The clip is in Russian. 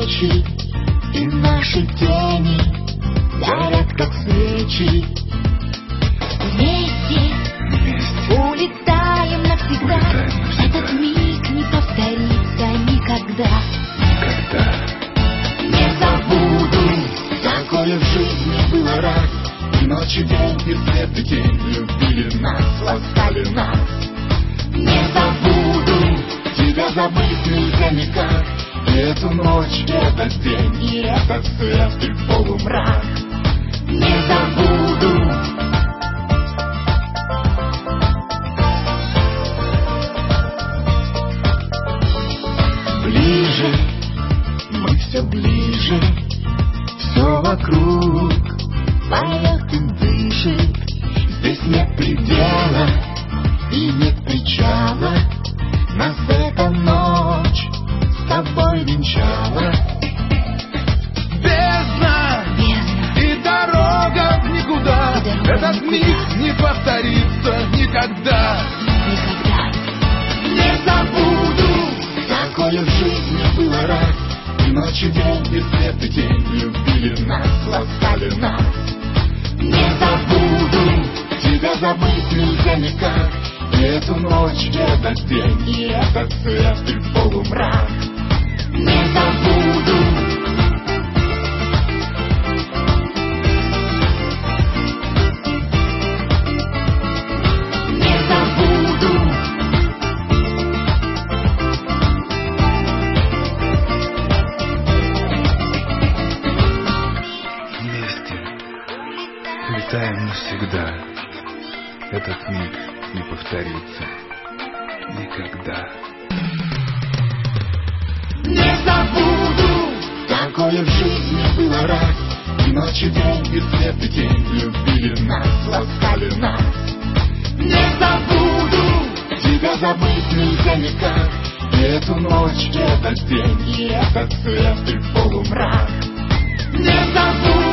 встречи, и наши тени горят, как свечи. Вместе улетаем навсегда. Этот миг не повторится никогда. Не забуду, такое в жизни было раз. И ночь и день, и свет и тень любили нас, ласкали нас. Не забуду, тебя забыть нельзя никак. И эту ночь, и этот день, и этот свет, и полумрак. Не забуду. Ближе, мы все ближе, все вокруг поет и дышит. Здесь нет предела и нет причала. Нас эта ночь с тобой венчала. Бездна и дорога в никуда. Этот миг не повторится никогда. Не забуду, такое в жизни было раз. И ночь и день, и свет и тень любили нас, ласкали нас. Не забуду, тебя забыть нельзя никак. И эту ночь, и этот день, и этот свет, и полумрак. Не забуду. Не забуду. Вместе улетаем навсегда. Этот миг не повторится никогда. Не забуду, такое в жизни было раз. И ночь и день, и свет и тень любили нас, ласкали нас. Не забуду, тебя забыть нельзя никак. И эту ночь, и этот день, и этот свет, и полумрак. Не забуду.